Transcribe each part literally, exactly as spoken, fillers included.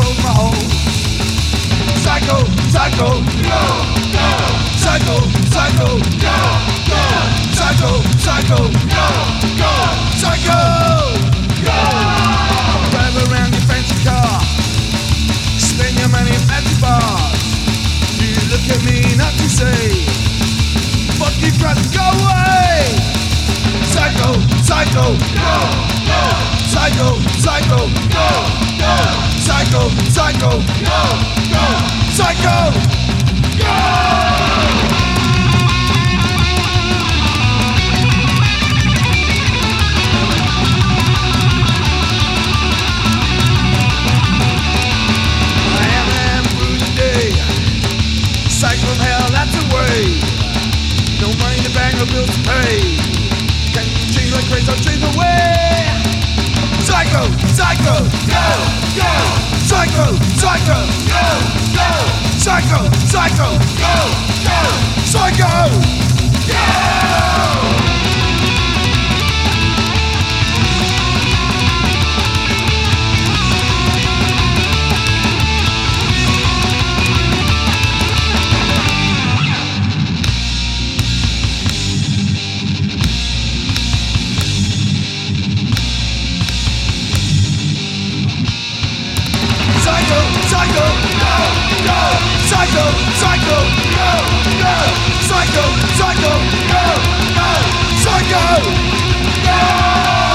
my home. Psycho, psycho, go, go. Psycho, psycho, go, go. Psycho, psycho, go, go. Psycho, go. Drive around your fancy car, spend your money at fancy bars. You look at me not to say, fuck you, brother, go away. Psycho, psycho, go, go. Psycho, psycho, go, go. Psycho, psycho, go, go. Psycho, go. Cycle of hell, that's the way. No money to bang, no bills to pay. Can you change like crazy, I'll change the way. Psycho, psycho, go, go. Psycho, psycho, go, go. Psycho, psycho, go, go. Psycho, go. Psycho, psycho, go, go. Psycho, psycho, go, go. Psycho, psycho, go, go. Psycho, go.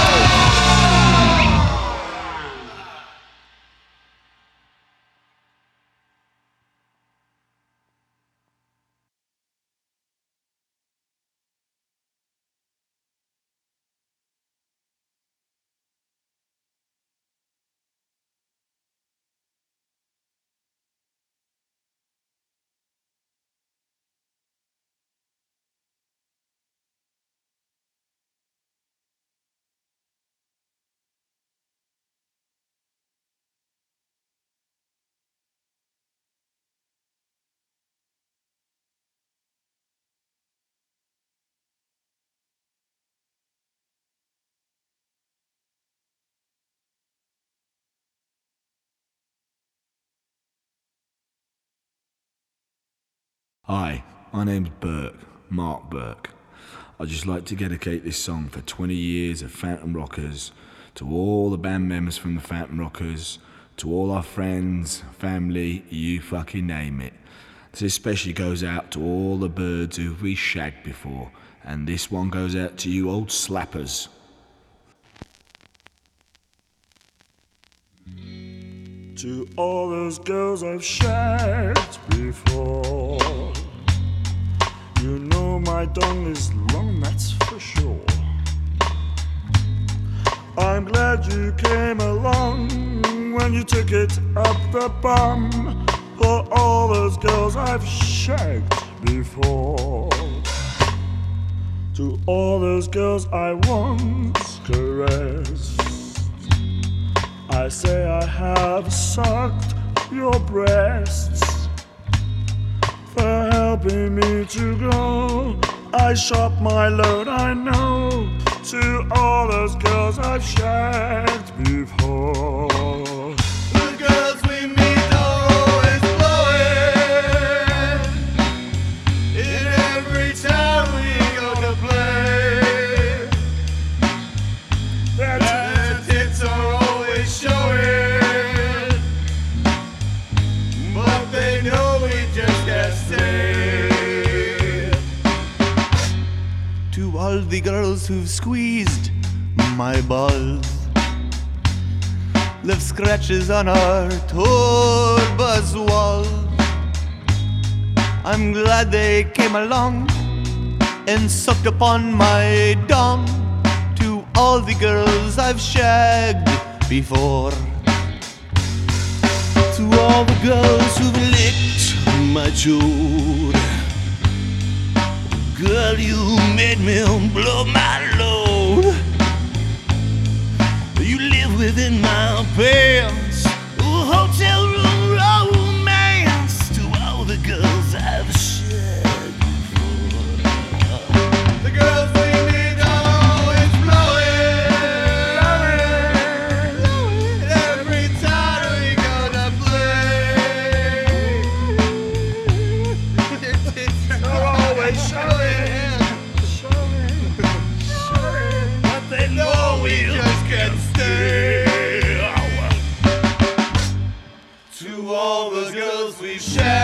Hi, my name's Burke, Mark Burke. I'd just like to dedicate this song for twenty years of Phantom Rockers to all the band members from the Phantom Rockers, to all our friends, family, you fucking name it. This especially goes out to all the birds who we shagged before, and this one goes out to you old slappers. To all those girls I've shagged before, you know my tongue is long, that's for sure. I'm glad you came along when you took it up the bum. For all those girls I've shagged before, to all those girls I once caressed, I say I have sucked your breasts. For helping me to go, I shot my load, I know. To all those girls I've shagged before. The girls we meet are always blowing in every town we go to play. Their tits are always showing, but they know we just can't stay. To all the girls who've squeezed my balls, left scratches on our tour bus wall, I'm glad they came along and sucked upon my dong. To all the girls I've shagged before, to all the girls who've licked my chode, girl, you made me blow my load. You live within my pants, ooh, hotel room romance. To all the girls I've shagged before, the girls we meet are always blowing, blowing, blowing. Every time we go to play. to all the girls we've shared.